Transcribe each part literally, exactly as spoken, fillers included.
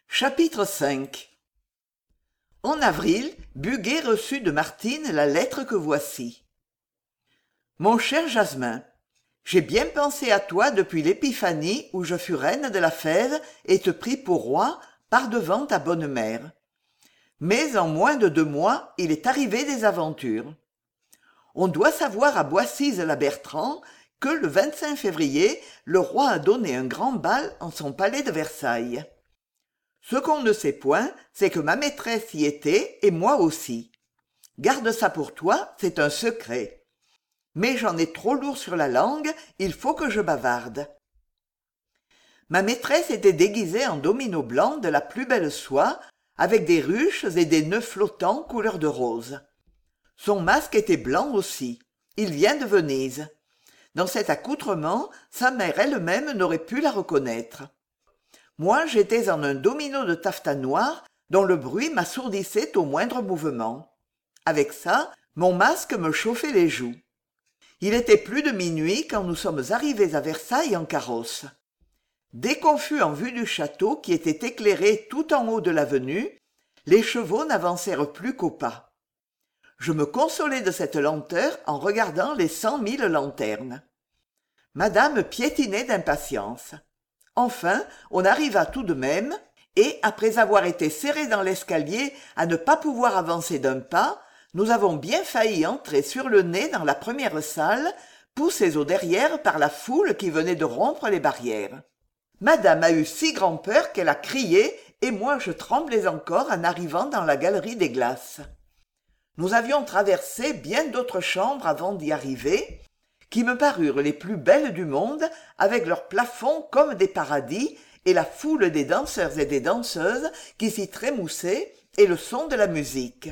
Chapitre cinq. En avril, Buguet reçut de Martine la lettre que voici. Mon cher Jasmin, j'ai bien pensé à toi depuis l'épiphanie où je fus reine de la fève et te pris pour roi par-devant ta bonne mère. Mais en moins de deux mois, il est arrivé des aventures. On doit savoir à Boissise-la-Bertrand que le vingt-cinq février, le roi a donné un grand bal en son palais de Versailles. Ce qu'on ne sait point, c'est que ma maîtresse y était et moi aussi. Garde ça pour toi, c'est un secret. Mais j'en ai trop lourd sur la langue, il faut que je bavarde. Ma maîtresse était déguisée en domino blanc de la plus belle soie, avec des ruches et des nœuds flottants couleur de rose. Son masque était blanc aussi. Il vient de Venise. Dans cet accoutrement, sa mère elle-même n'aurait pu la reconnaître. Moi, j'étais en un domino de taffetas noir dont le bruit m'assourdissait au moindre mouvement. Avec ça, mon masque me chauffait les joues. Il était plus de minuit quand nous sommes arrivés à Versailles en carrosse. Dès qu'on fut en vue du château qui était éclairé tout en haut de l'avenue, les chevaux n'avancèrent plus qu'au pas. Je me consolais de cette lenteur en regardant les cent mille lanternes. Madame piétinait d'impatience. Enfin, on arriva tout de même, et après avoir été serrés dans l'escalier à ne pas pouvoir avancer d'un pas, nous avons bien failli entrer sur le nez dans la première salle, poussés au derrière par la foule qui venait de rompre les barrières. Madame a eu si grand-peur qu'elle a crié, et moi je tremblais encore en arrivant dans la galerie des glaces. Nous avions traversé bien d'autres chambres avant d'y arriver, qui me parurent les plus belles du monde, avec leurs plafonds comme des paradis, et la foule des danseurs et des danseuses qui s'y trémoussaient, et le son de la musique.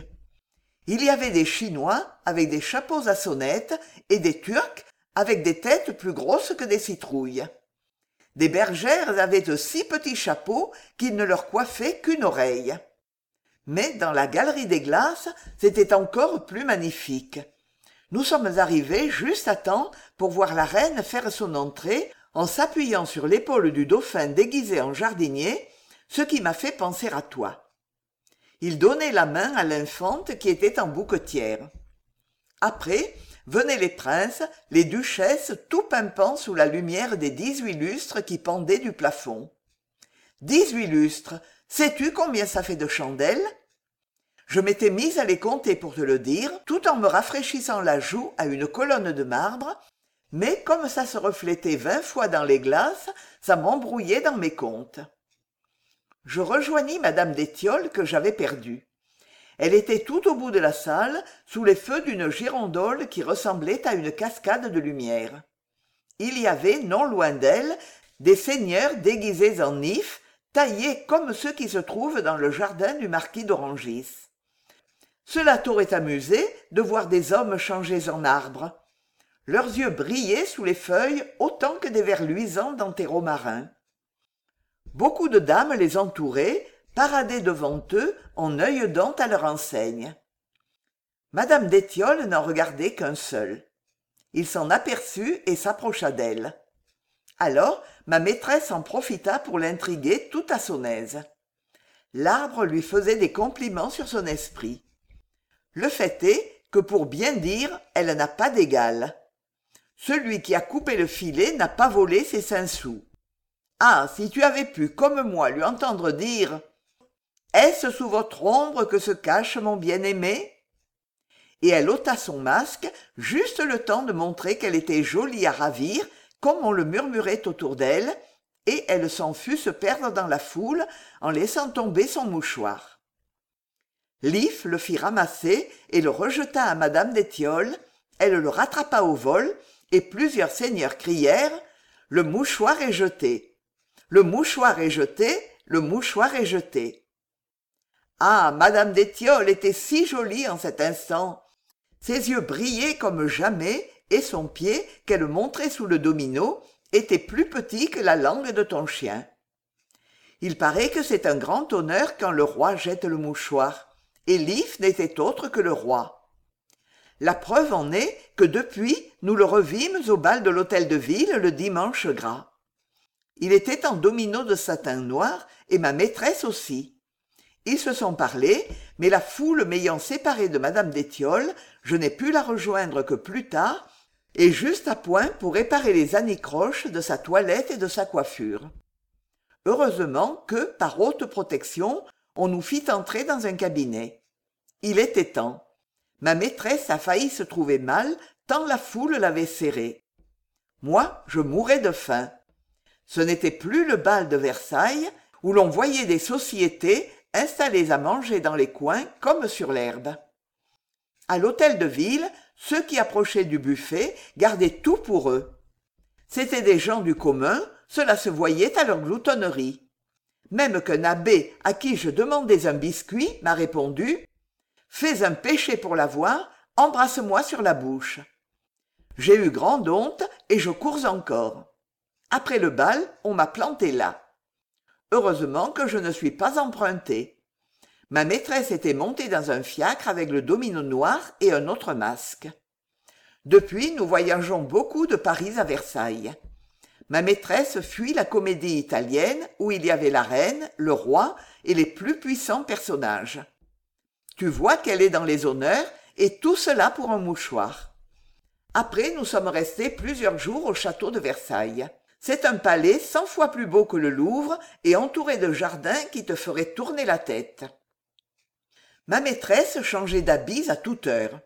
Il y avait des Chinois avec des chapeaux à sonnettes, et des Turcs avec des têtes plus grosses que des citrouilles. Des bergères avaient de si petits chapeaux qu'ils ne leur coiffaient qu'une oreille. Mais dans la galerie des glaces, c'était encore plus magnifique. Nous sommes arrivés juste à temps pour voir la reine faire son entrée en s'appuyant sur l'épaule du dauphin déguisé en jardinier, ce qui m'a fait penser à toi. Il donnait la main à l'infante qui était en bouquetière. Après, venaient les princes, les duchesses, tout pimpant sous la lumière des dix-huit lustres qui pendaient du plafond. Dix-huit lustres, sais-tu combien ça fait de chandelles ? Je m'étais mise à les compter pour te le dire, tout en me rafraîchissant la joue à une colonne de marbre, mais comme ça se reflétait vingt fois dans les glaces, ça m'embrouillait dans mes comptes. Je rejoignis madame d'Étiolles que j'avais perdue. Elle était tout au bout de la salle, sous les feux d'une girandole qui ressemblait à une cascade de lumière. Il y avait, non loin d'elle, des seigneurs déguisés en nifs, taillés comme ceux qui se trouvent dans le jardin du marquis d'Orangis. Cela t'aurait amusé de voir des hommes changés en arbres. Leurs yeux brillaient sous les feuilles autant que des vers luisants d'antéros marins. Beaucoup de dames les entouraient, paradaient devant eux en œil-dent à leur enseigne. Madame d'Étiolles n'en regardait qu'un seul. Il s'en aperçut et s'approcha d'elle. Alors ma maîtresse en profita pour l'intriguer tout à son aise. L'arbre lui faisait des compliments sur son esprit. Le fait est que pour bien dire, elle n'a pas d'égal. Celui qui a coupé le filet n'a pas volé ses cinq sous. Ah, si tu avais pu, comme moi, lui entendre dire « Est-ce sous votre ombre que se cache mon bien-aimé ?» Et elle ôta son masque, juste le temps de montrer qu'elle était jolie à ravir, comme on le murmurait autour d'elle, et elle s'en fut se perdre dans la foule en laissant tomber son mouchoir. L'if le fit ramasser et le rejeta à madame d'Étiolles, elle le rattrapa au vol, et plusieurs seigneurs crièrent « Le mouchoir est jeté ! Le mouchoir est jeté ! Le mouchoir est jeté !» Ah, madame d'Étiolles était si jolie en cet instant. Ses yeux brillaient comme jamais, et son pied, qu'elle montrait sous le domino, était plus petit que la langue de ton chien. Il paraît que c'est un grand honneur quand le roi jette le mouchoir. Et l'if n'était autre que le roi. La preuve en est que depuis, nous le revîmes au bal de l'hôtel de ville le dimanche gras. Il était en domino de satin noir, et ma maîtresse aussi. Ils se sont parlé, mais la foule m'ayant séparé de madame d'Étiolles, je n'ai pu la rejoindre que plus tard, et juste à point pour réparer les anicroches de sa toilette et de sa coiffure. Heureusement que, par haute protection, on nous fit entrer dans un cabinet. Il était temps. Ma maîtresse a failli se trouver mal, tant la foule l'avait serrée. Moi, je mourais de faim. Ce n'était plus le bal de Versailles, où l'on voyait des sociétés installées à manger dans les coins comme sur l'herbe. À l'hôtel de ville, ceux qui approchaient du buffet gardaient tout pour eux. C'étaient des gens du commun, cela se voyait à leur gloutonnerie. Même qu'un abbé à qui je demandais un biscuit m'a répondu « Fais un péché pour l'avoir, embrasse-moi sur la bouche ». J'ai eu grande honte et je cours encore. Après le bal, on m'a planté là. Heureusement que je ne suis pas emprunté. Ma maîtresse était montée dans un fiacre avec le domino noir et un autre masque. Depuis, nous voyageons beaucoup de Paris à Versailles. Ma maîtresse fuit la comédie italienne où il y avait la reine, le roi et les plus puissants personnages. Tu vois qu'elle est dans les honneurs et tout cela pour un mouchoir. Après, nous sommes restés plusieurs jours au château de Versailles. C'est un palais cent fois plus beau que le Louvre et entouré de jardins qui te feraient tourner la tête. Ma maîtresse changeait d'habits à toute heure.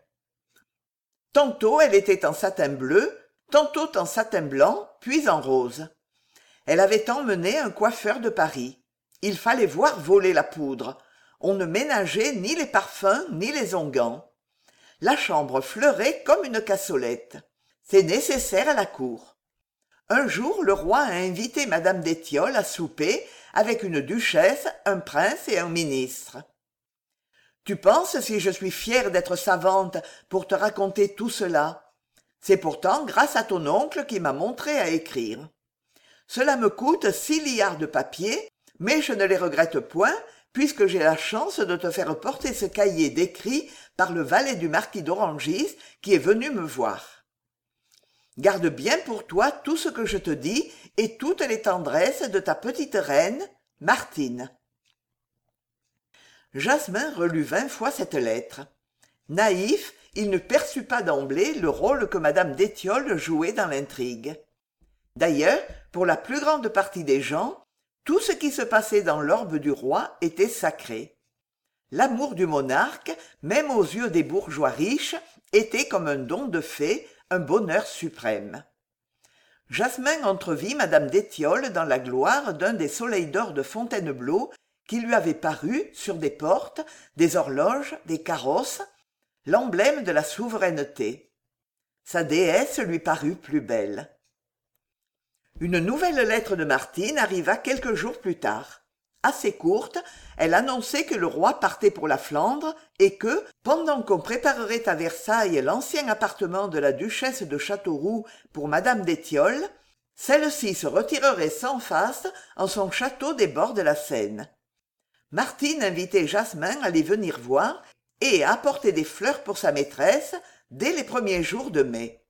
Tantôt elle était en satin bleu, tantôt en satin blanc, puis en rose. Elle avait emmené un coiffeur de Paris. Il fallait voir voler la poudre. On ne ménageait ni les parfums ni les onguents. La chambre fleurait comme une cassolette. C'est nécessaire à la cour. Un jour, le roi a invité madame d'Étiolles à souper avec une duchesse, un prince et un ministre. Tu penses si je suis fière d'être savante pour te raconter tout cela? C'est pourtant grâce à ton oncle qui m'a montré à écrire. Cela me coûte six liards de papier, mais je ne les regrette point, puisque j'ai la chance de te faire porter ce cahier d'écrit par le valet du marquis d'Orangis qui est venu me voir. Garde bien pour toi tout ce que je te dis et toutes les tendresses de ta petite reine, Martine. Jasmin relut vingt fois cette lettre. Naïf, il ne perçut pas d'emblée le rôle que madame d'Étiolles jouait dans l'intrigue. D'ailleurs, pour la plus grande partie des gens, tout ce qui se passait dans l'orbe du roi était sacré. L'amour du monarque, même aux yeux des bourgeois riches, était comme un don de fée, un bonheur suprême. Jasmin entrevit madame d'Étiolles dans la gloire d'un des soleils d'or de Fontainebleau qui lui avait paru, sur des portes, des horloges, des carrosses, l'emblème de la souveraineté. Sa déesse lui parut plus belle. Une nouvelle lettre de Martine arriva quelques jours plus tard. Assez courte, elle annonçait que le roi partait pour la Flandre et que, pendant qu'on préparerait à Versailles l'ancien appartement de la duchesse de Châteauroux pour madame d'Étiolles, celle-ci se retirerait sans face en son château des bords de la Seine. Martine invitait Jasmin à les venir voir et à apporter des fleurs pour sa maîtresse dès les premiers jours de mai.